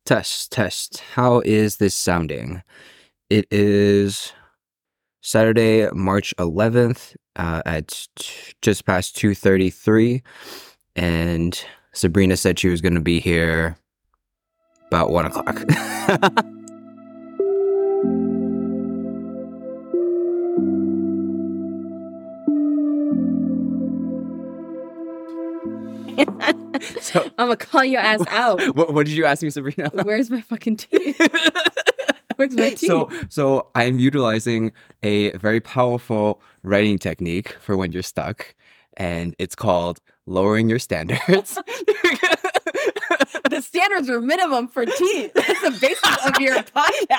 Test, test. How is this sounding? It is Saturday, March 11th at just past 2:33, and Sabrina said she was going to be here about 1 o'clock. So, I'm gonna call your ass out. What did you ask me, Sabrina? Where's my fucking tea? Where's my tea? So I'm utilizing a very powerful writing technique for when you're stuck, and it's called lowering your standards. The standards are minimum for tea. That's the basis of your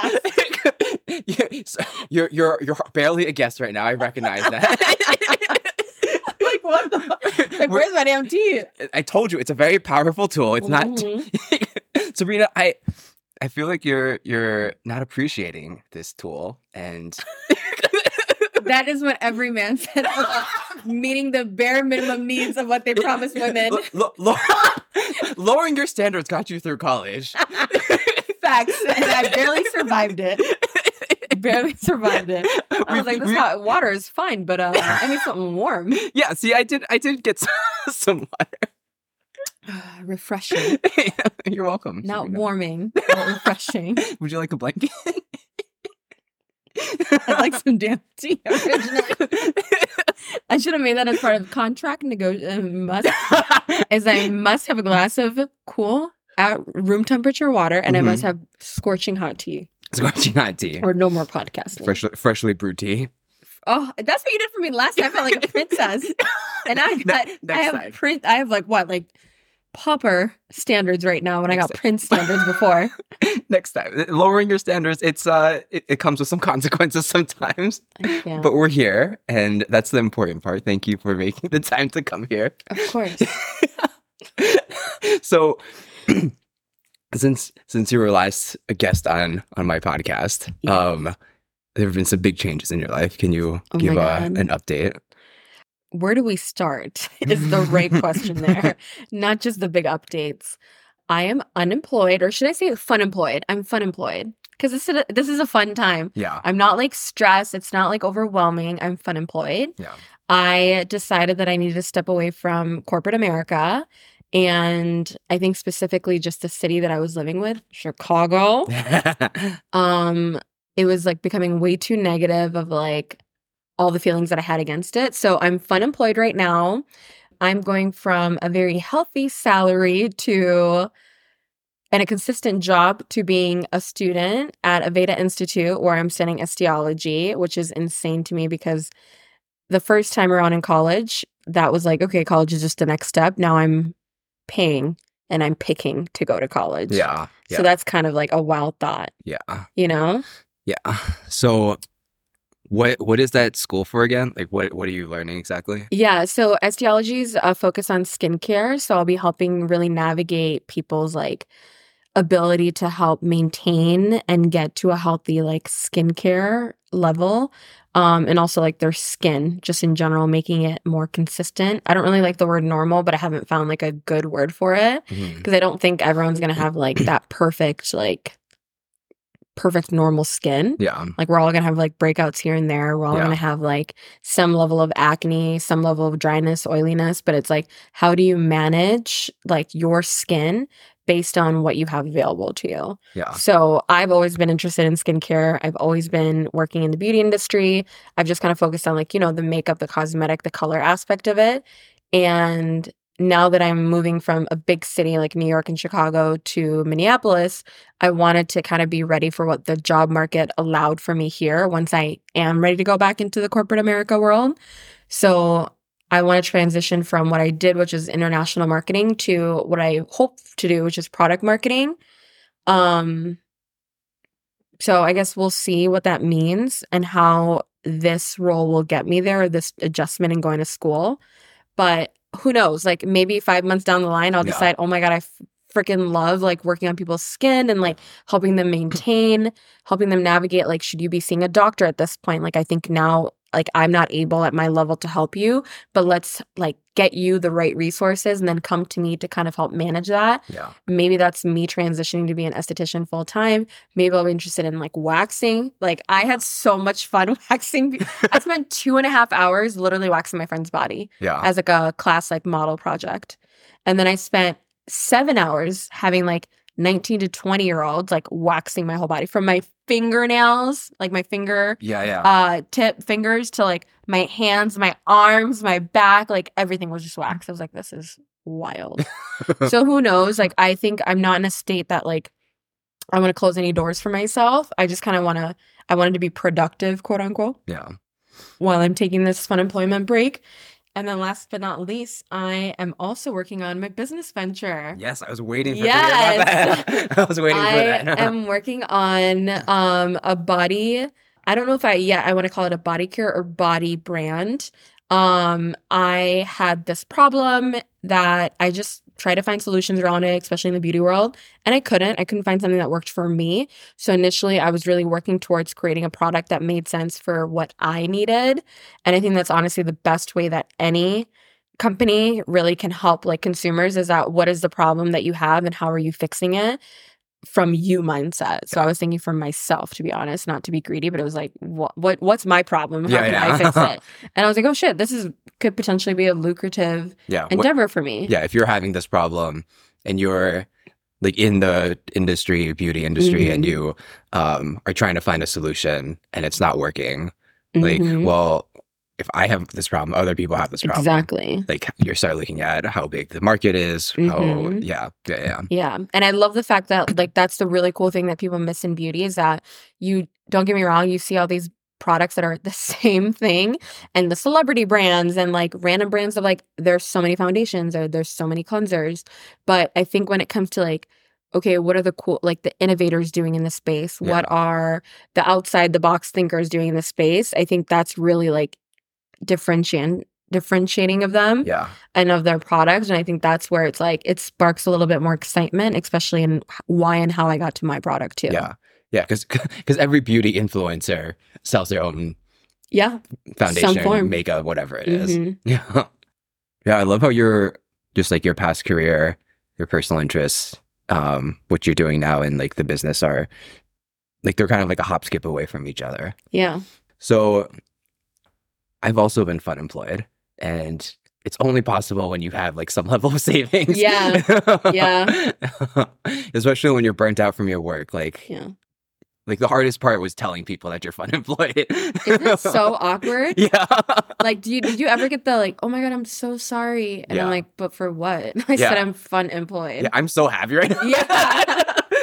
podcast. You're barely a guest right now. I recognize that. Like, what the fuck? Like, where's my damn tea? I told you, it's a very powerful tool. It's not... Sabrina, I feel like you're not appreciating this tool, and... That is what every man said, meeting the bare minimum needs of what they promise women. Lowering your standards got you through college. Facts, and I barely survived it. Barely survived it. I was like, this hot water is fine, but I need something warm. Yeah, see, I did get some water. Refreshing. You're welcome. Not Sabrina. warming, but refreshing. Would you like a blanket? I'd like some damn tea originally. I should have made that as part of contract negotiation. I must have a glass of cool at room temperature water, and I must have scorching hot tea. Scorching hot tea. Or no more podcasting. Freshly brewed tea. Oh, that's what you did for me last time. I felt like a princess. And I have like pauper standards right now when I got prince standards before. Next time. Lowering your standards, it comes with some consequences sometimes. But we're here, and that's the important part. Thank you for making the time to come here. Of course. So since you were last a guest on my podcast, there have been some big changes in your life. Can you give an update? Where do we start is the right question there. Not just the big updates. I am unemployed, or should I say fun employed? I'm fun employed because this is a fun time. Yeah. I'm not like stressed. It's not like overwhelming. I'm fun employed. Yeah. I decided that I needed to step away from corporate America. And I think specifically just the city that I was living with, Chicago. It was like becoming way too negative of like all the feelings that I had against it. So I'm fun employed right now. I'm going from a very healthy salary to and a consistent job to being a student at Aveda Institute where I'm studying osteology, which is insane to me because the first time around in college, that was like, okay, college is just the next step. Now I'm paying and I'm picking to go to college. Yeah. So that's kind of like a wild thought. Yeah. You know? Yeah. So what is that school for again? Like what are you learning exactly? Yeah. So osteology is a focus on skincare. So I'll be helping really navigate people's like ability to help maintain and get to a healthy like skincare level. And also like their skin just in general, making it more consistent. I don't really like the word normal, but I haven't found like a good word for it because I don't think everyone's going to have like that perfect normal skin. Yeah. Like we're all going to have like breakouts here and there. We're all going to have like some level of acne, some level of dryness, oiliness, but it's like, how do you manage like your skin based on what you have available to you? Yeah. So I've always been interested in skincare. I've always been working in the beauty industry. I've just kind of focused on like, you know, the makeup, the cosmetic, the color aspect of it. And now that I'm moving from a big city like New York and Chicago to Minneapolis, I wanted to kind of be ready for what the job market allowed for me here once I am ready to go back into the corporate America world. So I want to transition from what I did, which is international marketing, to what I hope to do, which is product marketing. So I guess we'll see what that means and how this role will get me there, this adjustment in going to school. But who knows? Like maybe 5 months down the line, I'll decide, oh my God, I freaking love like working on people's skin and like helping them maintain, helping them navigate. Like, should you be seeing a doctor at this point? Like, I think now like I'm not able at my level to help you, but let's like get you the right resources and then come to me to kind of help manage that. Yeah. Maybe that's me transitioning to be an esthetician full time. Maybe I'll be interested in like waxing. Like I had so much fun waxing. I spent 2.5 hours literally waxing my friend's body Yeah. as like a class like model project. And then I spent 7 hours having like 19 to 20-year-olds like waxing my whole body from my fingernails, like my finger tip fingers to like my hands, my arms, my back, like everything was just waxed. I was like, this is wild. So who knows? Like I think I'm not in a state that like I want to close any doors for myself. I just kind of wanted to be productive, quote unquote. Yeah. While I'm taking this fun employment break. And then last but not least, I am also working on my business venture. Yes, I was waiting for that. I was waiting for that. I am working on a body. I don't know if I want to call it a body care or body brand. I had this problem that I just tried to find solutions around it, especially in the beauty world, and I couldn't find something that worked for me. So initially I was really working towards creating a product that made sense for what I needed. And I think that's honestly the best way that any company really can help like consumers is that what is the problem that you have and how are you fixing it from you mindset. So I was thinking for myself, to be honest, not to be greedy, but it was like, what's my problem? How can I fix it? And I was like, oh shit, could potentially be a lucrative endeavor for me. Yeah, if you're having this problem and you're like in the beauty industry, and you are trying to find a solution and it's not working, like, well, if I have this problem, other people have this problem. Exactly. Like you start looking at how big the market is. Yeah. And I love the fact that like that's the really cool thing that people miss in beauty is that you don't get me wrong, you see all these products that are the same thing and the celebrity brands and like random brands of like there's so many foundations or there's so many cleansers. But I think when it comes to like, okay, what are the cool, like the innovators doing in the space? Yeah. What are the outside the box thinkers doing in the space? I think that's really like differentiating of them and of their products. And I think that's where it's like it sparks a little bit more excitement, especially in why and how I got to my product too. Yeah, because every beauty influencer sells their own foundation, makeup, whatever it is. Yeah, I love how you're just like your past career, your personal interests, what you're doing now, and like the business are like they're kind of like a hop skip away from each other. Yeah. So I've also been fun employed, and it's only possible when you have like some level of savings. Yeah. Especially when you're burnt out from your work. Like the hardest part was telling people that you're fun employed. Isn't it so awkward? Yeah. Like, did you ever get the like, oh my God, I'm so sorry. And I'm like, but for what? I said I'm fun employed. Yeah, I'm so happy right now. Yeah.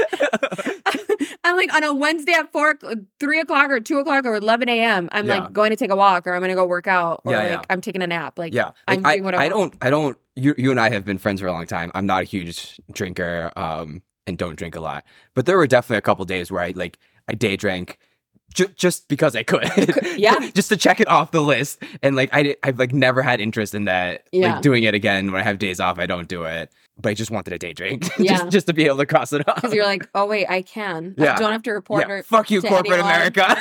I'm like on a Wednesday at 3 o'clock or 2 o'clock or 11 a.m. I'm like going to take a walk or I'm going to go work out or I'm taking a nap. Like, I'm doing what I want. You and I have been friends for a long time. I'm not a huge drinker and don't drink a lot. But there were definitely a couple days where I day drank just because I could. Just to check it off the list. And like I've like never had interest in that. Like doing it again when I have days off, I don't do it. But I just wanted a day drink just to be able to cross it off. Because you're like, oh wait, I can. I don't have to report her. Fuck you, corporate America.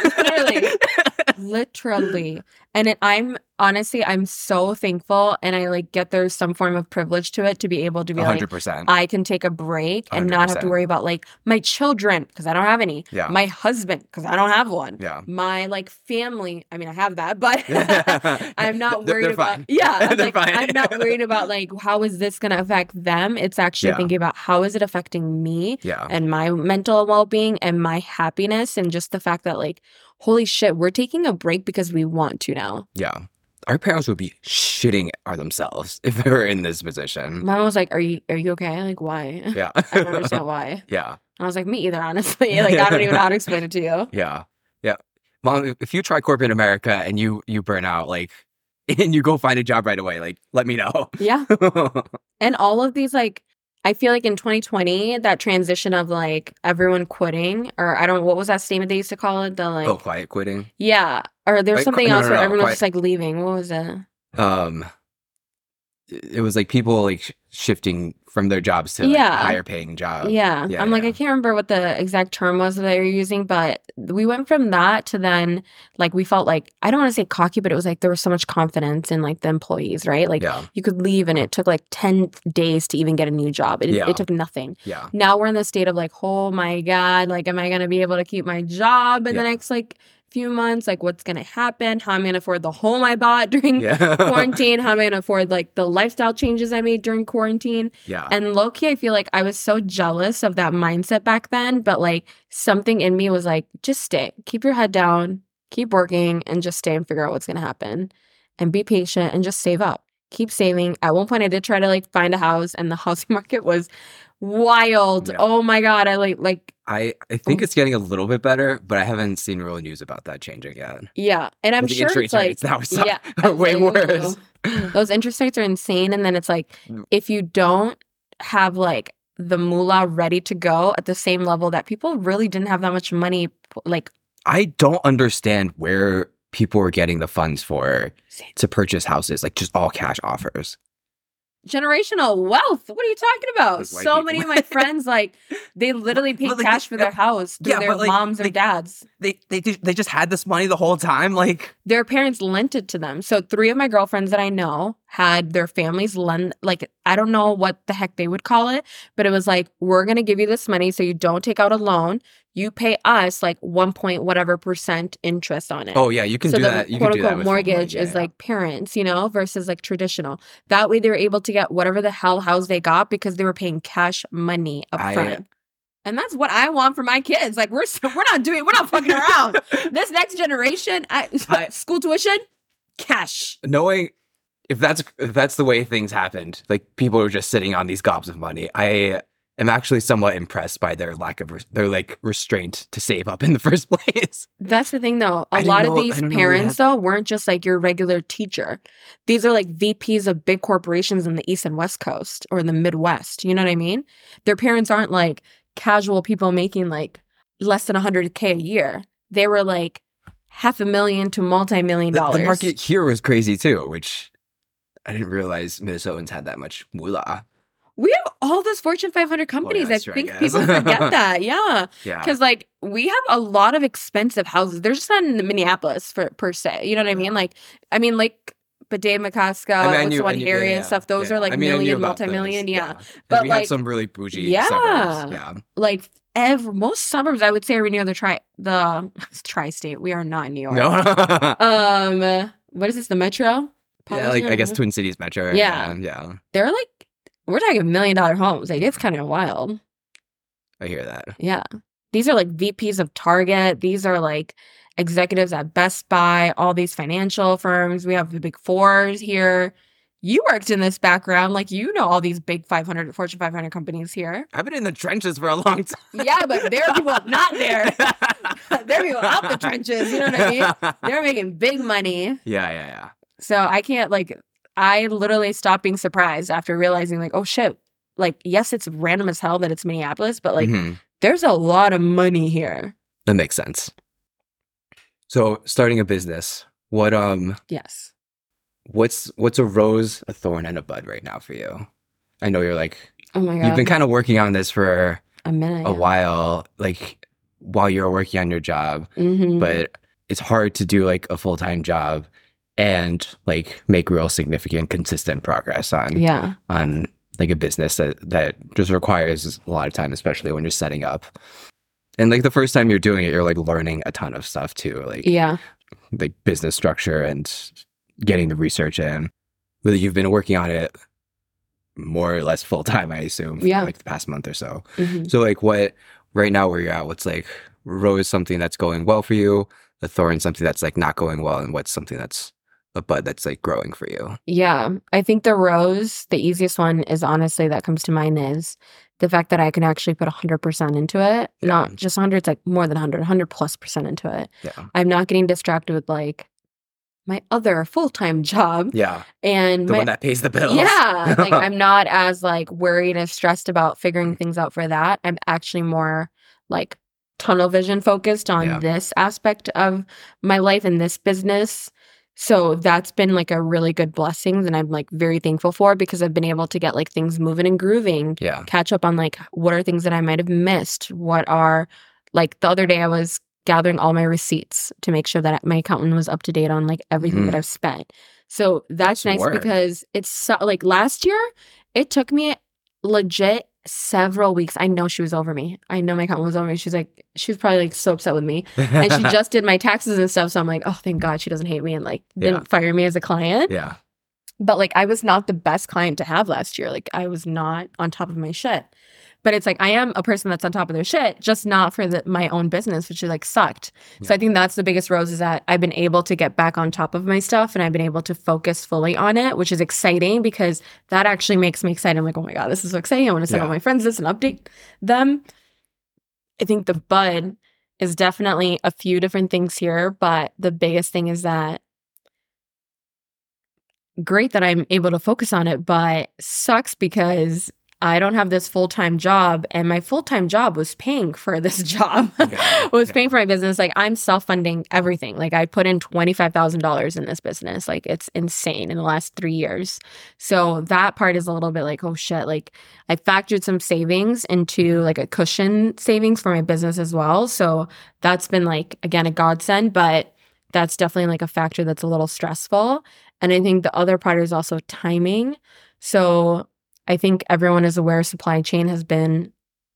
Literally. And I'm honestly, I'm so thankful, and I like get there's some form of privilege to it to be able to be 100%. like, I can take a break and 100%. Not have to worry about like my children because I don't have any. My husband because I don't have one. My like family. I mean, I have that, but I'm not worried about. Fine. I'm not worried about like how is this going to affect them. It's actually thinking about how is it affecting me and my mental well-being and my happiness, and just the fact that like, holy shit, we're taking a break because we want to now. Yeah. Our parents would be shitting at themselves if they were in this position. Mom was like, are you okay? Like, why? Yeah. I don't understand why. Yeah. I was like, me either, honestly. Like, I don't even know how to explain it to you. Yeah. Yeah. Mom, if you try corporate America and you burn out, like, and you go find a job right away, like, let me know. Yeah. And all of these, like, I feel like in 2020, that transition of like everyone quitting, or I don't know, what was that statement they used to call it? The like, quiet quitting. Yeah. Or there's something else where everyone was just like leaving. What was it? it was like people like shifting from their jobs to like a Yeah. higher paying job. Yeah. Yeah, I'm like, yeah. I can't remember what the exact term was that they were using, but we went from that to then like we felt like I don't want to say cocky, but it was like there was so much confidence in like the employees, right? Like Yeah. you could leave and it took like 10 days to even get a new job. Yeah. It took nothing. Yeah. Now we're in the state of like, oh my God, like am I gonna be able to keep my job in the Yeah. next like few months? Like what's gonna happen? How am I gonna afford the home I bought during Yeah. quarantine? How am I gonna afford like the lifestyle changes I made during quarantine? Yeah. And low key, I feel like I was so jealous of that mindset back then, but like something in me was like, just stay, keep your head down, keep working, and just stay and figure out what's going to happen and be patient and just save up. Keep saving. At one point, I did try to like find a house, and the housing market was wild. Yeah. Oh my God. I think it's getting a little bit better, but I haven't seen real news about that changing yet. Yeah. And I'm The sure interest it's like, rates now suck- yeah, are way worse. those interest rates are insane. And then it's like, if you don't have like the moolah ready to go at the same level that people really didn't have that much money, like I don't understand where people were getting the funds for to purchase houses, like just all cash offers. generational wealth. What are you talking about? Like white So people. many of my friends, like, they literally paid But, like, cash for their house through yeah, their but, like, moms or like- dads. They just had this money the whole time. Like, Their parents lent it to them. So 3 of my girlfriends that I know had their families lend, like, I don't know what the heck they would call it, but it was like, we're going to give you this money so you don't take out a loan. You pay us like 1 point whatever % interest on it. oh yeah, you can So do the that. You quote can do that unquote with mortgage yeah, is yeah. like parents, you know, versus like traditional. That way they were able to get whatever the hell house they got because they were paying cash money up I- front. And that's what I want for my kids. Like we're not fucking around. This next generation, I- school tuition, cash. Knowing if that's the way things happened, like people are just sitting on these gobs of money. I am actually somewhat impressed by their lack of their like restraint to save up in the first place. That's the thing, though. I A didn't lot know- of I these didn't know they parents, though, weren't just like your regular teacher. These are like VPs of big corporations in the East and West Coast or in the Midwest. You know what I mean? Their parents aren't like casual people making like less than $100K a year. They were like $500,000 to multi-million The dollars. market here was crazy too, which I didn't realize Minnesotans had that much moolah. We have all those Fortune 500 companies. that's I true, I think guess. people forget that. Yeah. Yeah. Because like we have a lot of expensive houses. They're just not in Minneapolis per se. You know what I mean? Like Badea McCaska, what's the one area and stuff. Those are like I mean, I knew million, about multi-million. those, Yeah. And But, we like- have some really bougie Yeah. suburbs. Yeah. Like most suburbs, I would say, are near the tri-state. We are not in New York. No. What is this? The Metro? Yeah, like I guess Twin Cities Metro. Yeah. Yeah. They're like we're talking $1 million homes. Like it's kind of wild. I hear that. Yeah. These are like VPs of Target. These are like executives at Best Buy, all these financial firms. We have the big fours here. You worked in this background. Like, you know, all these big Fortune 500 companies here. I've been in the trenches for a long time. Yeah, but there are people not there. There are people out the trenches. You know what I mean? They're making big money. Yeah. So I can't I literally stopped being surprised after realizing like, oh shit. Like, yes, it's random as hell that it's Minneapolis, but like, Mhm. there's a lot of money here. That makes sense. So starting a business, Yes. what's a rose, a thorn, and a bud right now for you? I know you're like Oh my God. you've been kind of working on this for a minute. a while, like while you're working on your job, Mm-hmm. but it's hard to do like a full-time job and like make real significant, consistent progress on Yeah. like a business that just requires a lot of time, especially when you're setting up. And like the first time you're doing it, you're like learning a ton of stuff too, Yeah. like business structure and getting the research in. But you've been working on it more or less full time, I assume, for Yeah. like the past month or so. Mhm. So like what right now where you're at, what's like rose something that's going well for you, a thorn something that's like not going well, and what's something that's a bud that's like growing for you? Yeah. I think the rose, the easiest one is honestly that comes to mind is the fact that I can actually put 100% into it. Yeah. Not just 100, it's like more than 100+ % into it. Yeah. I'm not getting distracted with like my other full-time job Yeah. and The my one that pays the bills. Yeah. Like I'm not as like worried and stressed about figuring things out for that. I'm actually more like tunnel vision focused on Yeah. this aspect of my life and this business So that's been like a really good blessing that I'm like very thankful for, because I've been able to get like things moving and grooving, Yeah. catch up on like what are things that I might have missed. What are like the other day I was gathering all my receipts to make sure that my accountant was up to date on like everything that I've spent. So that's nice work. because it's so, like last year, it took me legit several weeks. I know she was over me. I know my accountant was over me. She was probably like so upset with me. And she just did my taxes and stuff. So I'm like, oh, thank God she doesn't hate me and like didn't fire me as a client. Yeah. But like I was not the best client to have last year. Like I was not on top of my shit. But it's like I am a person that's on top of their shit, just not for my own business, which like sucked. So I think that's the biggest rose, is that I've been able to get back on top of my stuff, and I've been able to focus fully on it, which is exciting because that actually makes me excited. I'm like, oh my God, this is so exciting. I want to send all my friends this and update them. I think the bud is definitely a few different things here, but the biggest thing is that great that I'm able to focus on it, but sucks because I don't have this full-time job, and my full-time job was paying for this job, paying for my business. Like I'm self-funding everything. Like I put in $25,000 in this business. Like it's insane in the last 3 years. So that part is a little bit like, oh shit. Like I factored some savings into like a cushion savings for my business as well. So that's been like, again, a godsend, but that's definitely like a factor that's a little stressful. And I think the other part is also timing. So I think everyone is aware supply chain has been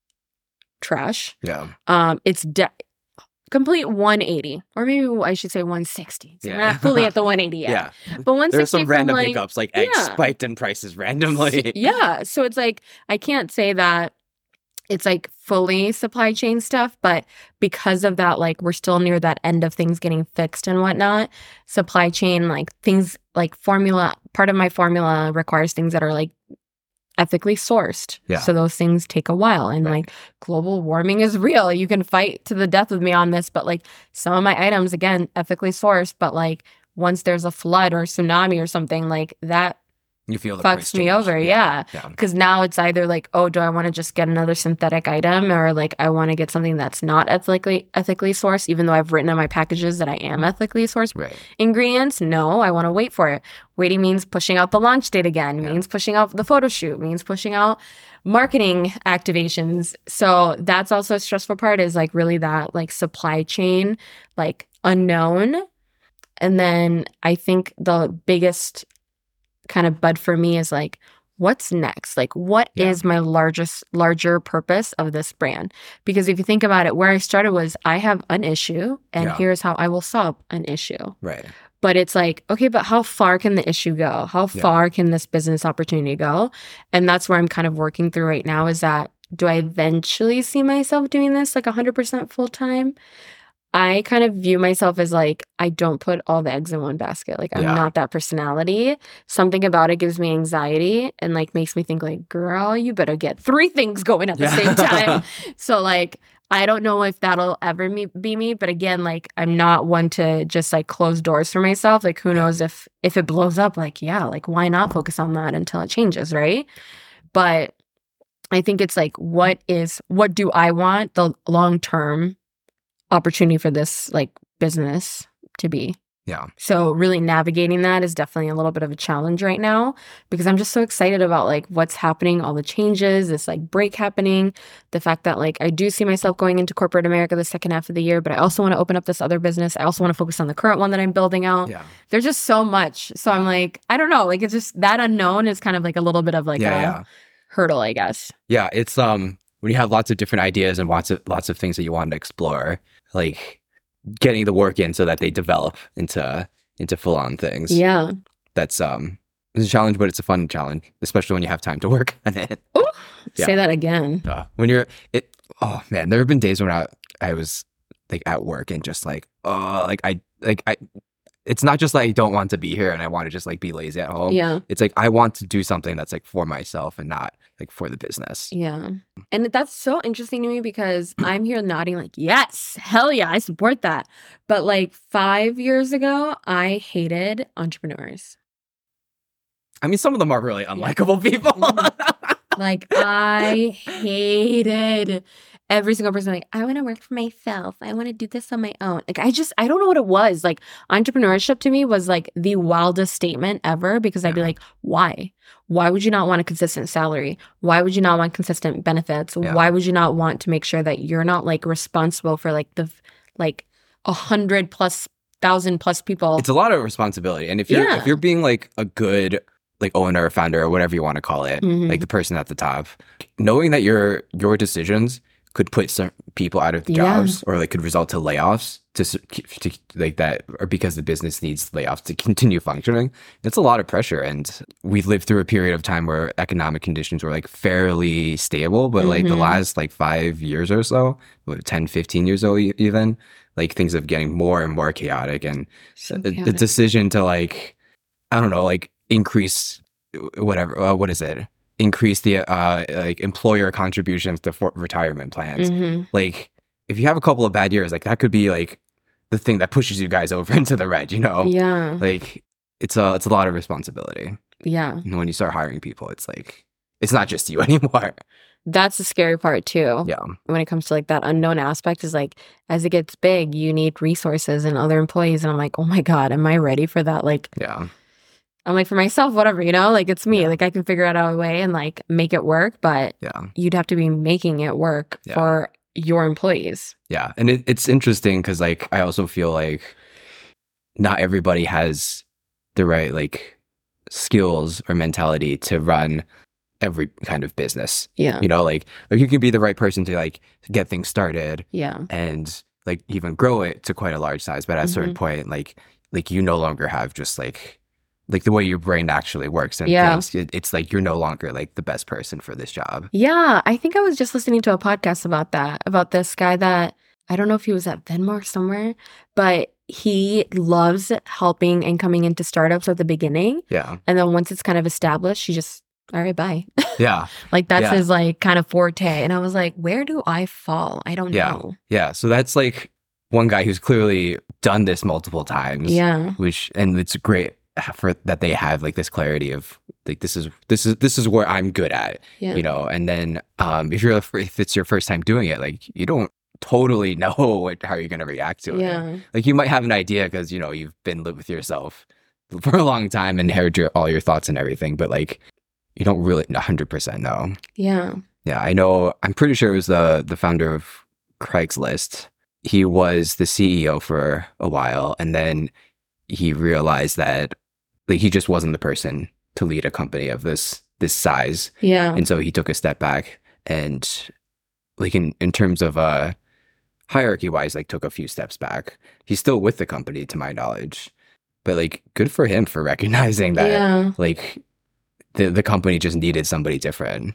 trash. Yeah. It's complete 180, or maybe I should say 160. So we're not fully at the 180 yet. Yeah. But 160 there's some random like, hiccups, like eggs spiked in prices randomly. Yeah. So it's like, I can't say that it's like fully supply chain stuff, but because of that, like we're still near that end of things getting fixed and whatnot. Supply chain, like things like formula, part of my formula requires things that are like ethically sourced. Yeah. So those things take a while. And like global warming is real. You can fight to the death with me on this, but like some of my items, again, ethically sourced, but like once there's a flood or tsunami or something, like that You feel the fucks me over. Yeah. Because now it's either like, oh, do I want to just get another synthetic item, or like I want to get something that's not ethically sourced, even though I've written on my packages that I am ethically sourced ingredients. No, I want to wait for it. Waiting means pushing out the launch date again, means pushing out the photo shoot, means pushing out marketing activations. So that's also a stressful part, is like really that like supply chain, like unknown. And then I think the biggest kind of bud for me is like, what's next? Like, what is my larger purpose of this brand? Because if you think about it, where I started was I have an issue, and here's how I will solve an issue. Right. But it's like, okay, but how far can the issue go? How far can this business opportunity go? And that's where I'm kind of working through right now, is that, do I eventually see myself doing this like 100% full time? I kind of view myself as like, I don't put all the eggs in one basket. Like I'm not that personality. Something about it gives me anxiety and like makes me think like, girl, you better get 3 things going at the same time. So like, I don't know if that'll ever be me. But again, like I'm not one to just like close doors for myself. Like who knows if it blows up, like, like why not focus on that until it changes, right? But I think it's like, what do I want the long-term opportunity for this like business to be? So really navigating that is definitely a little bit of a challenge right now, because I'm just so excited about like what's happening, all the changes, this like break happening, the fact that like I do see myself going into corporate America the second half of the year, but I also want to open up this other business. I also want to focus on the current one that I'm building out. There's just so much. So I'm like, I don't know, like it's just that unknown is kind of like a little bit of like a hurdle, I guess. Yeah, it's when you have lots of different ideas and lots of things that you want to explore, like getting the work in so that they develop into full-on things. That's it's a challenge, but it's a fun challenge, especially when you have time to work on it. Say that again. When you're oh man, there have been days when I was like at work and just like, I it's not just like I don't want to be here and I want to just like be lazy at home. It's like I want to do something that's like for myself and not like for the business. And that's so interesting to me, because I'm here nodding like, yes, hell yeah, I support that. But like 5 years ago, I hated entrepreneurs. I mean, some of them are really unlikable people. Like, I hated every single person. Like, I want to work for myself. I want to do this on my own. Like, I don't know what it was. Like, entrepreneurship to me was like the wildest statement ever because I'd be like, why? Why would you not want a consistent salary? Why would you not want consistent benefits? Yeah. Why would you not want to make sure that you're not like responsible for like the like 100 plus 1,000 plus people? It's a lot of responsibility. And if you're being like a good like owner or founder or whatever you want to call it, like the person at the top, knowing that your decisions could put some people out of jobs or like could result to layoffs to like that, or because the business needs layoffs to continue functioning, it's a lot of pressure. And we've lived through a period of time where economic conditions were like fairly stable, but like the last like 5 years or so, 10, 15 years old even, like things are getting more and more chaotic. And the decision to like, I don't know, like increase whatever, what is it? Increase the like employer contributions to retirement plans. Like if you have a couple of bad years, like that could be like the thing that pushes you guys over into the red, you know? Yeah. Like it's a lot of responsibility. Yeah. And when you start hiring people, it's like, it's not just you anymore. That's the scary part too. Yeah. When it comes to like that unknown aspect is like, as it gets big, you need resources and other employees. And I'm like, oh my God, am I ready for that? Like, yeah. I'm like, for myself, whatever, you know, like it's me. Like I can figure it out a way and like make it work, but you'd have to be making it work for your employees. Yeah. And it's interesting because like I also feel like not everybody has the right like skills or mentality to run every kind of business. Yeah. You know, like you can be the right person to like get things started. Yeah. And like even grow it to quite a large size. But at a certain point, like you no longer have just like the way your brain actually works and things, it's like you're no longer like the best person for this job. Yeah, I think I was just listening to a podcast about that, about this guy that, I don't know if he was at Venmo or somewhere, but he loves helping and coming into startups at the beginning. Yeah. And then once it's kind of established, he just, all right, bye. Yeah. Like that's his like kind of forte. And I was like, where do I fall? I don't know. Yeah. So that's like one guy who's clearly done this multiple times. Yeah. And it's great for that they have like this clarity of like this is where I'm good at, you know. And then if it's your first time doing it, like you don't totally know how you're gonna react to it. Like you might have an idea because you know you've been lived with yourself for a long time and heard all your thoughts and everything, but like you don't really 100% know. Yeah. I know. I'm pretty sure it was the founder of Craigslist. He was the CEO for a while, and then he realized that like he just wasn't the person to lead a company of this size. Yeah. And so he took a step back and like in terms of hierarchy wise, like took a few steps back. He's still with the company to my knowledge. But like good for him for recognizing that like the company just needed somebody different.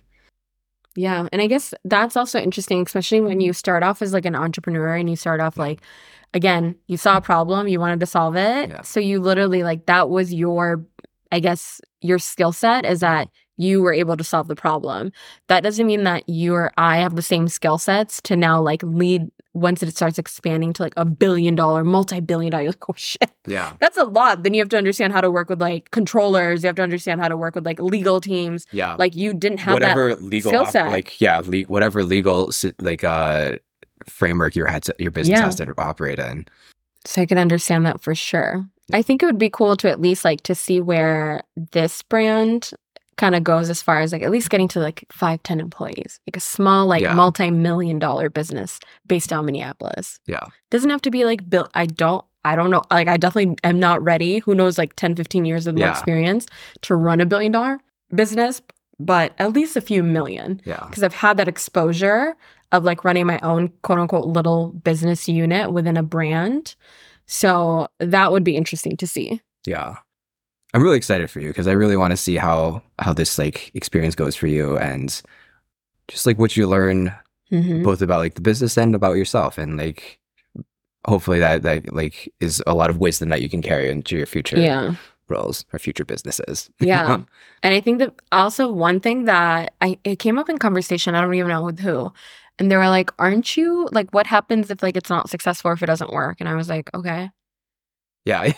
Yeah. And I guess that's also interesting, especially when you start off as like an entrepreneur and you start off like, again, you saw a problem, you wanted to solve it. Yeah. So you literally like, that was your, I guess, your skill set is that you were able to solve the problem. That doesn't mean that you or I have the same skill sets to now like lead once it starts expanding to like $1 billion, multi-billion-dollar, like, oh shit. Yeah. That's a lot. Then you have to understand how to work with like controllers. You have to understand how to work with like legal teams. Yeah. Like you didn't have whatever that legal skill set. Whatever legal like framework your business has to operate in. So I can understand that for sure. I think it would be cool to at least like to see where this brand kind of goes as far as like at least getting to like 5-10 employees, like a small like multi-million-dollar business based out of Minneapolis. Yeah. Doesn't have to be like built. I don't know. Like I definitely am not ready. Who knows, like 10-15 years of more experience to run $1 billion business, but at least a few million. Yeah. Because I've had that exposure of like running my own quote unquote little business unit within a brand. So that would be interesting to see. Yeah. I'm really excited for you because I really want to see how this like experience goes for you and just like what you learn both about like the business and about yourself, and like hopefully that like is a lot of wisdom that you can carry into your future roles or future businesses. Yeah. And I think that also one thing that it came up in conversation, I don't even know with who, and they were like, aren't you like, what happens if like it's not successful or if it doesn't work? And I was like, okay. Yeah.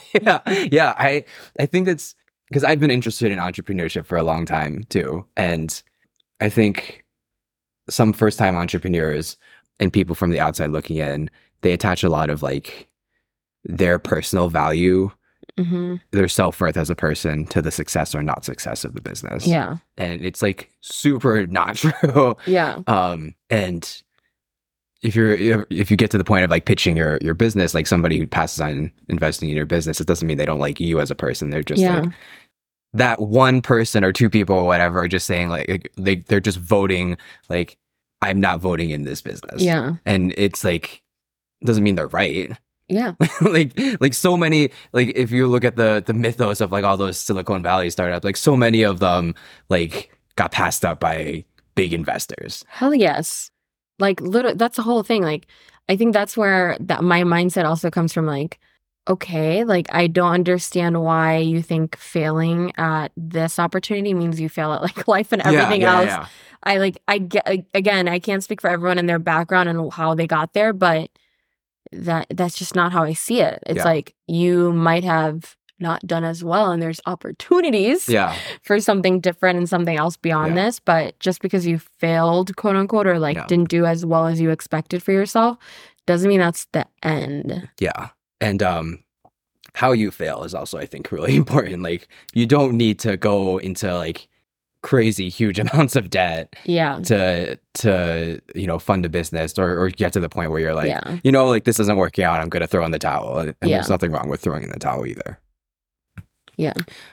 I think that's because I've been interested in entrepreneurship for a long time too. And I think some first time entrepreneurs and people from the outside looking in, they attach a lot of like their personal value, Mm-hmm. their self-worth as a person to the success or not success of the business. Yeah. And it's like super not true. Yeah. And if you get to the point of like pitching your business, like somebody who passes on investing in your business, it doesn't mean they don't like you as a person. They're just Yeah. like that one person or two people or whatever are just saying like they're just voting like I'm not voting in this business. Yeah. And it's like doesn't mean they're right. Yeah. like so many, like if you look at the mythos of like all those Silicon Valley startups, like so many of them like got passed up by big investors. Hell yes. Like literally, that's the whole thing. Like, I think that's where that my mindset also comes from. Like, okay, like I don't understand why you think failing at this opportunity means you fail at like life and everything else. Yeah. I get again, I can't speak for everyone and their background and how they got there, but that's just not how I see it. It's Yeah. like you might have not done as well and there's opportunities Yeah. for something different and something else beyond Yeah. this, but just because you failed, quote unquote, or like Yeah. didn't do as well as you expected for yourself doesn't mean that's the end. Yeah. And how you fail is also, I think, really important. Like you don't need to go into like crazy huge amounts of debt Yeah. to fund a business or get to the point where you're like, Yeah. like this isn't working out, I'm gonna throw in the towel. And Yeah. there's nothing wrong with throwing in the towel either. Yeah.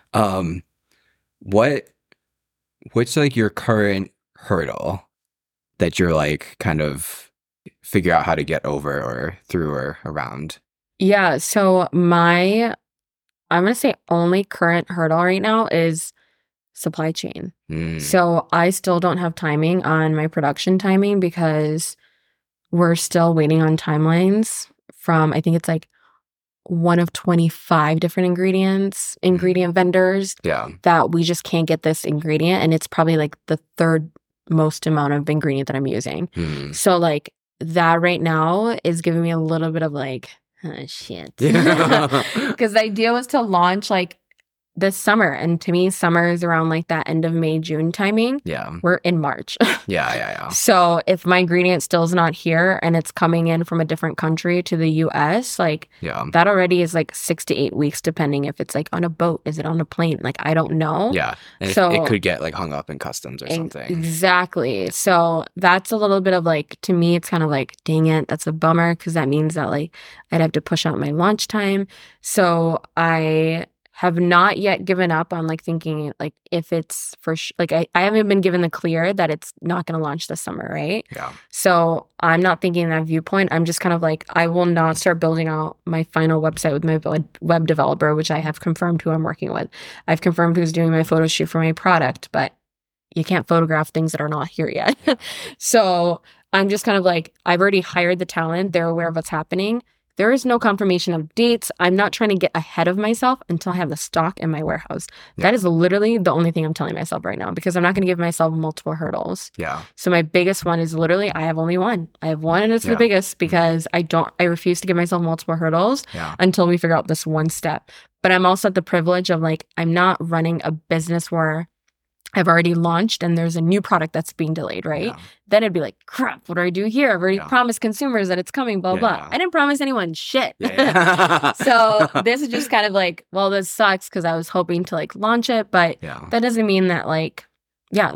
What's like your current hurdle that you're like kind of figure out how to get over or through or around? Yeah. So I'm going to say only current hurdle right now is supply chain. So I still don't have timing on my production timing because we're still waiting on timelines from, I think it's like one of 25 different ingredient vendors Yeah. that we just can't get this ingredient. And it's probably like the third most amount of ingredient that I'm using. So like that right now is giving me a little bit of like, oh, shit. Because the idea was to launch like this summer. And to me, summer is around like that end of May, June timing. Yeah. We're in March. Yeah. So if my ingredient still is not here and it's coming in from a different country to the US, like Yeah. that already is like 6 to 8 weeks, depending if it's like on a boat, is it on a plane? Like, I don't know. Yeah. And So- it could get like hung up in customs or something. Exactly. So that's a little bit of like, to me, it's kind of like, dang it, that's a bummer because that means that like I'd have to push out my launch time. So I have not yet given up on like thinking like if it's for like I haven't been given the clear that it's not going to launch this summer, right? Yeah. So I'm not thinking that viewpoint. I'm just kind of like, I will not start building out my final website with my web developer, which I have confirmed who I'm working with. I've confirmed who's doing my photo shoot for my product, but you can't photograph things that are not here yet. So I'm just kind of like, I've already hired the talent. They're aware of what's happening. There is no confirmation of dates. I'm not trying to get ahead of myself until I have the stock in my warehouse. Yeah. That is literally the only thing I'm telling myself right now because I'm not going to give myself multiple hurdles. Yeah. So my biggest one is literally I have only one. I have one and it's Yeah. the biggest because I refuse to give myself multiple hurdles Yeah. until we figure out this one step. But I'm also at the privilege of like, I'm not running a business where I've already launched and there's a new product that's being delayed, right? Yeah. Then it'd be like, crap, what do I do here? I've already Yeah. promised consumers that it's coming, blah, blah. Yeah. I didn't promise anyone shit. Yeah. So this is just kind of like, well, this sucks because I was hoping to like launch it, but Yeah. that doesn't mean that like, yeah,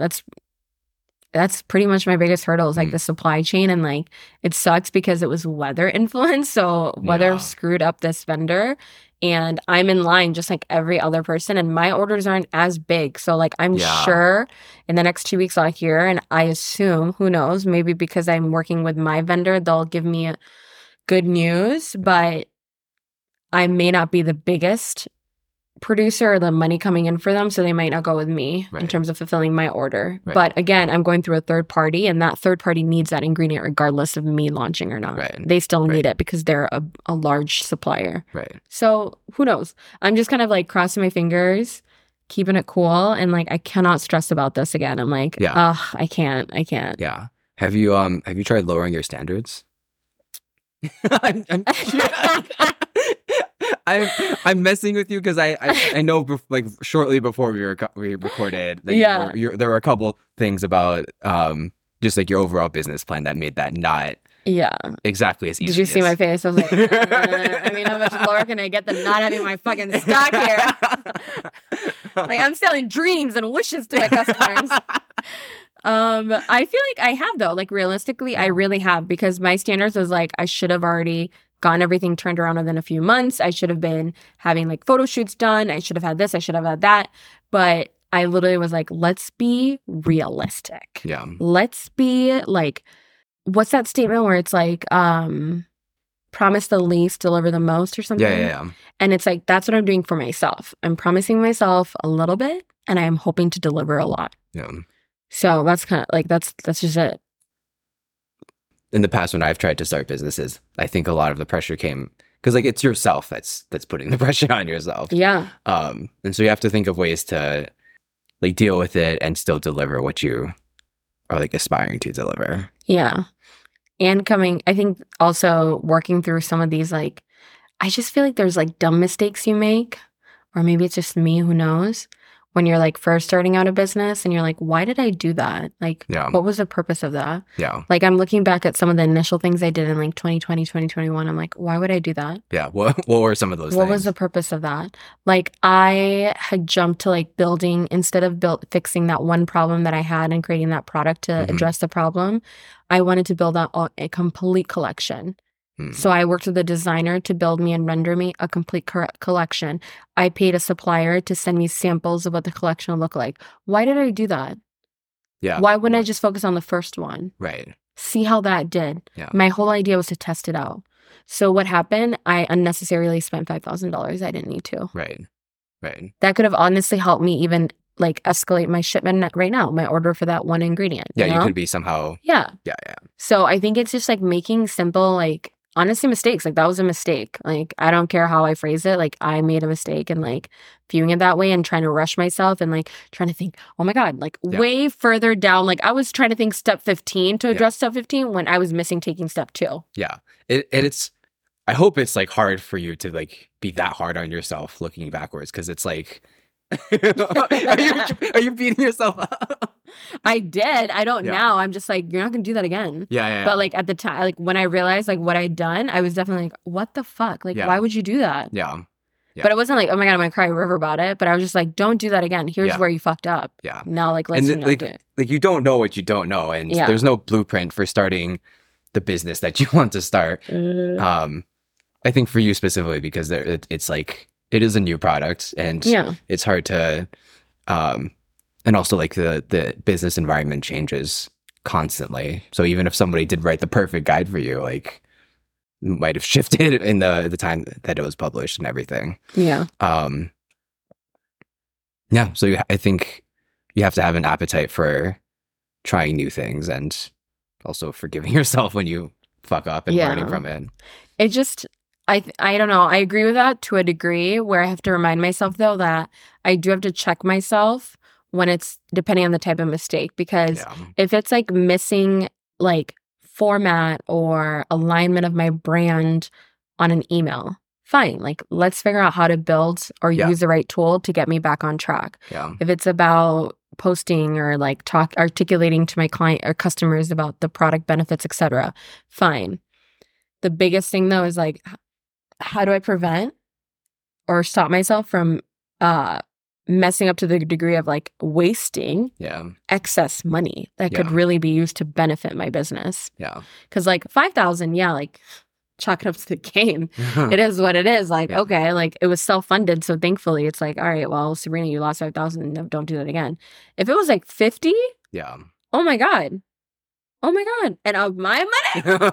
that's pretty much my biggest hurdle is like Mm. the supply chain. And like, it sucks because it was weather influenced. So weather Yeah. screwed up this vendor and I'm in line just like every other person and my orders aren't as big. So like, I'm Yeah. sure in the next 2 weeks I'll hear and I assume, who knows, maybe because I'm working with my vendor, they'll give me good news, but I may not be the biggest producer or the money coming in for them, so they might not go with me in Right. terms of fulfilling my order. Right. But again, I'm going through a third party and that third party needs that ingredient regardless of me launching or not. Right. They still need Right. it because they're a large supplier. Right. So who knows? I'm just kind of like crossing my fingers, keeping it cool, and like I cannot stress about this again. I'm like, Yeah. I can't. Yeah. Have you tried lowering your standards? I'm I'm messing with you because I know like shortly before we recorded that Yeah. there were a couple things about just like your overall business plan that made that not Yeah. exactly as easy. Did you see my face? I was like, I mean, how much lower can I get than not having my fucking stock here? Like, I'm selling dreams and wishes to my customers. I feel like I have, though. Like, realistically, I really have, because my standards was like, I should have already gotten everything turned around within a few months. I should have been having like photo shoots done. I should have had this. I should have had that. But I literally was like, let's be realistic. Yeah. Let's be like, what's that statement where it's like, promise the least, deliver the most or something? Yeah. And it's like, that's what I'm doing for myself. I'm promising myself a little bit and I'm hoping to deliver a lot. Yeah. So that's kind of like, that's just it. In the past, when I've tried to start businesses, I think a lot of the pressure came because like it's yourself that's putting the pressure on yourself. Yeah. And so you have to think of ways to like deal with it and still deliver what you are like aspiring to deliver. Yeah. And I think also working through some of these, like, I just feel like there's like dumb mistakes you make, or maybe it's just me, who knows, when you're like first starting out a business and you're like, why did I do that? Like, what was the purpose of that? Yeah. Like, I'm looking back at some of the initial things I did in like 2020, 2021. I'm like, why would I do that? Yeah. What were some of those things? What was the purpose of that? Like, I had jumped to like building, instead of fixing that one problem that I had and creating that product to address the problem, I wanted to build out a complete collection. So I worked with a designer to build me and render me a complete collection. I paid a supplier to send me samples of what the collection would look like. Why did I do that? Yeah. Why wouldn't I just focus on the first one? Right. See how that did. Yeah. My whole idea was to test it out. So what happened? I unnecessarily spent $5,000 I didn't need to. Right. That could have honestly helped me even like escalate my shipment right now, my order for that one ingredient. Yeah, you could be somehow. Yeah. Yeah. So I think it's just like making simple, like, honestly, mistakes. Like, that was a mistake. Like, I don't care how I phrase it. Like, I made a mistake, and like viewing it that way and trying to rush myself and like trying to think, oh my God, like way further down. Like, I was trying to think step 15 to address step 15 when I was missing taking step 2. Yeah. It's, I hope it's like hard for you to like be that hard on yourself looking backwards. Cause it's like, are you beating yourself up? I did. I don't now. I'm just like, you're not gonna do that again. Yeah. But like at the time, like when I realized like what I'd done, I was definitely like, what the fuck? Like, why would you do that? Yeah. But it wasn't like, oh my God, I'm gonna cry a river about it. But I was just like, don't do that again. Here's where you fucked up. Yeah. Now, like, let's not do it. Like you don't know what you don't know, and there's no blueprint for starting the business that you want to start. I think for you specifically, because it's like it is a new product, and it's hard to, and also like the business environment changes constantly. So even if somebody did write the perfect guide for you, like might have shifted in the time that it was published and everything. Yeah. So I think you have to have an appetite for trying new things, and also forgiving yourself when you fuck up and learning from it. It just, I don't know. I agree with that to a degree, where I have to remind myself though that I do have to check myself when it's depending on the type of mistake, because if it's like missing like format or alignment of my brand on an email, fine. Like, let's figure out how to build or use the right tool to get me back on track. Yeah. If it's about posting or like articulating to my client or customers about the product benefits, etc., fine. The biggest thing though is like, how do I prevent or stop myself from messing up to the degree of like wasting excess money that could really be used to benefit my business? Yeah. Because like 5,000, like chalk it up to the game. It is what it is. Like, okay, like it was self-funded. So thankfully it's like, all right, well, Sabrina, you lost 5,000. Don't do that again. If it was like 50, oh my God. And of my money?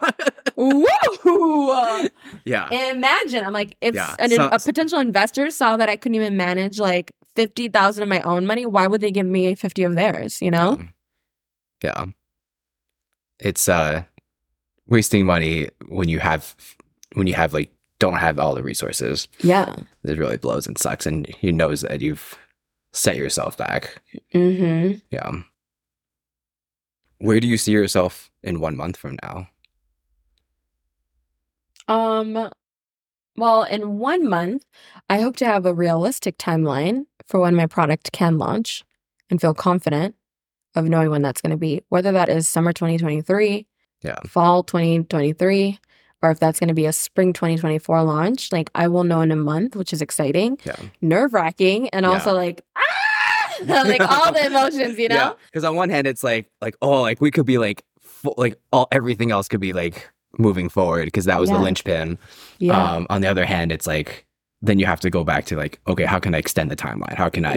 Woo! Imagine. I'm like, if a potential investor saw that I couldn't even manage like 50,000 of my own money, why would they give me 50 of theirs, you know? Yeah. It's wasting money when you have like don't have all the resources. Yeah. It really blows and sucks, and you know that you've set yourself back. Mm-hmm. Yeah. Where do you see yourself in 1 month from now? Well, in 1 month, I hope to have a realistic timeline for when my product can launch and feel confident of knowing when that's going to be, whether that is summer 2023, Yeah. fall 2023, or if that's going to be a spring 2024 launch. Like, I will know in a month, which is exciting, Yeah. nerve-wracking, and also Yeah. like, like all the emotions, you know? Yeah. Because on one hand, it's like, oh, like we could be like, like all everything else could be like moving forward because that was the Yeah. linchpin. Yeah. On the other hand, it's like, then you have to go back to like, okay, how can I extend the timeline? How can I,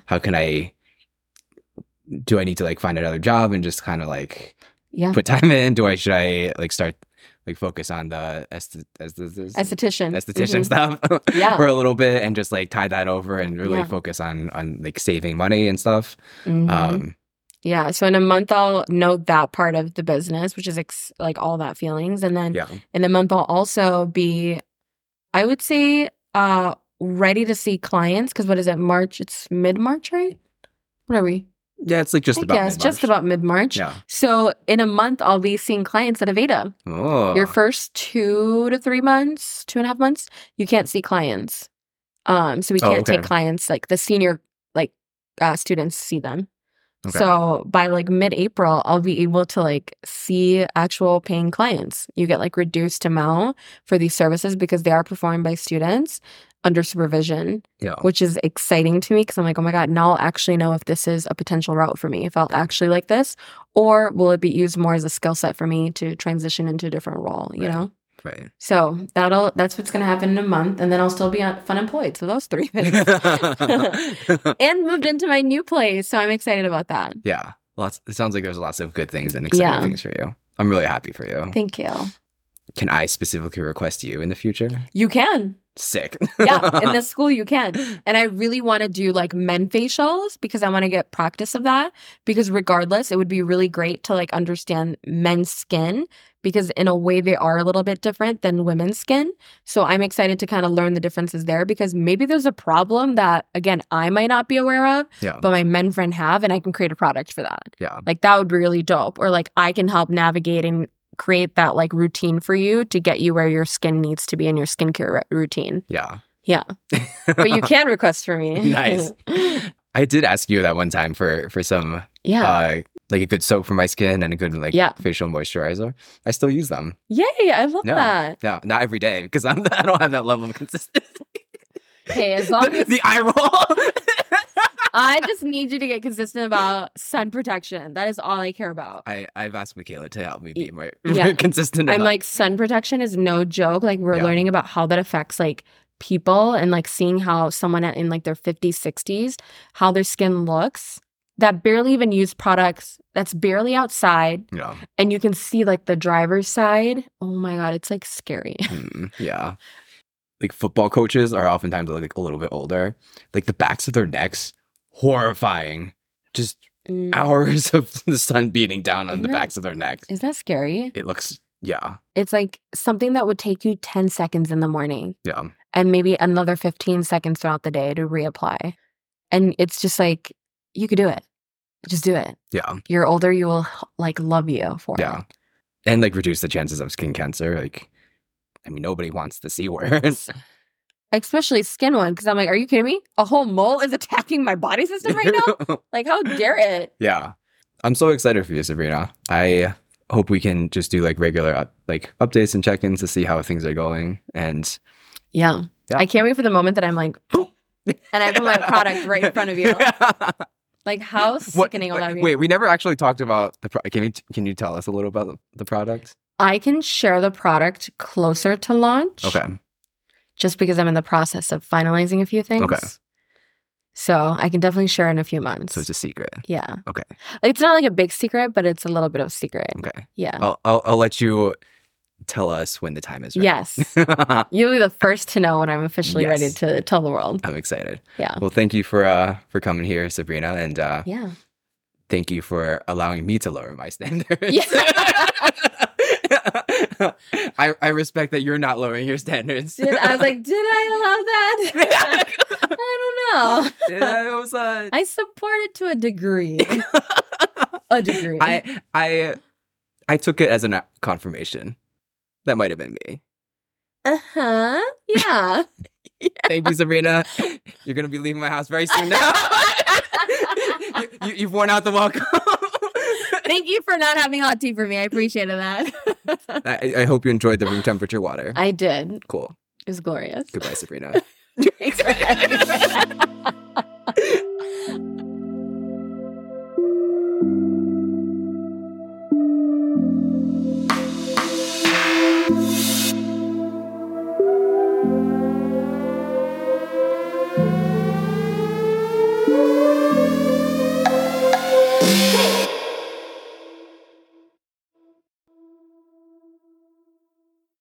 do I need to like find another job and just kind of like Yeah. put time in? Should I like start like focus on the Esthetician stuff Yeah. for a little bit and just like tie that over and really Yeah. focus on like saving money and stuff. Mhm. Yeah. So in a month, I'll know that part of the business, which is like all that feelings. And then Yeah. in a month, I'll also be, I would say, ready to see clients. Because what is it? March? It's mid-March, right? What are we? Yeah, it's like just I about guess mid-March. just about mid-March. Yeah. So in a month, I'll be seeing clients at Aveda. Oh. Your first 2 to 3 months, 2.5 months, you can't see clients. So we can't take clients, like the senior students see them. Okay. So by like mid-April, I'll be able to like see actual paying clients. You get like reduced amount for these services because they are performed by students under supervision, Yeah. which is exciting to me because I'm like, oh my God, now I'll actually know if this is a potential route for me, if I'll actually like this, or will it be used more as a skill set for me to transition into a different role, you know? Right. So that's what's going to happen in a month. And then I'll still be unemployed. So those 3 things. And moved into my new place. So I'm excited about that. Yeah. It sounds like there's lots of good things and exciting things for you. I'm really happy for you. Thank you. Can I specifically request you in the future? You can. Sick. Yeah, in this school you can. And I really want to do like men facials because I want to get practice of that. Because regardless, it would be really great to like understand men's skin because in a way they are a little bit different than women's skin. So I'm excited to kind of learn the differences there because maybe there's a problem that, again, I might not be aware of, but my men friend have, and I can create a product for that. Yeah. Like that would be really dope. Or like I can help navigate and create that like routine for you to get you where your skin needs to be in your skincare routine. Yeah. Yeah. But you can request for me. Nice. I did ask you that one time for some like a good soap for my skin and a good like facial moisturizer. I still use them. Yay, I love that. Yeah, not every day because I don't have that level of consistency. Hey, as long as the eye roll. I just need you to get consistent about sun protection. That is all I care about. I've asked Michaela to help me be more consistent. I'm like, sun protection is no joke. Like we're learning about how that affects like people and like seeing how someone in like their 50s, 60s, how their skin looks that barely even use products, that's barely outside. Yeah. And you can see like the driver's side. Oh my God, it's like scary. Yeah. Like football coaches are oftentimes like a little bit older. Like the backs of their necks, horrifying. Just hours of the sun beating down on the backs of their necks. Is that scary? It looks, It's like something that would take you 10 seconds in the morning. Yeah. And maybe another 15 seconds throughout the day to reapply. And it's just like, you could do it. Just do it. Yeah. You're older, you will like love you for it. Yeah. And like reduce the chances of skin cancer. Like, I mean, nobody wants the C word. Especially skin one, because I'm like, are you kidding me? A whole mole is attacking my body system right now? Like, how dare it? Yeah. I'm so excited for you, Sabrina. I hope we can just do like regular updates and check-ins to see how things are going. And yeah. I can't wait for the moment that I'm like, and I put my product right in front of you. Like, how sickening will that be? Wait, we never actually talked about the product. Can you tell us a little about the product? I can share the product closer to launch. Okay. Just because I'm in the process of finalizing a few things. Okay. So I can definitely share in a few months. So it's a secret. Yeah. Okay. It's not like a big secret, but it's a little bit of secret. Okay. Yeah. I'll let you tell us when the time is right. Yes. You'll be the first to know when I'm officially ready to tell the world. I'm excited. Yeah. Well, thank you for coming here, Sabrina, and thank you for allowing me to lower my standards. Yeah. I respect that you're not lowering your standards. I was like, did I allow that? I don't know. I support it to a degree. A degree. I took it as a confirmation. That might have been me. Uh-huh. Yeah. Thank you, Sabrina. You're going to be leaving my house very soon now. You've worn out the welcome. Thank you for not having hot tea for me. I appreciated that. I hope you enjoyed the room temperature water. I did. Cool. It was glorious. Goodbye, Sabrina. Thanks for having me.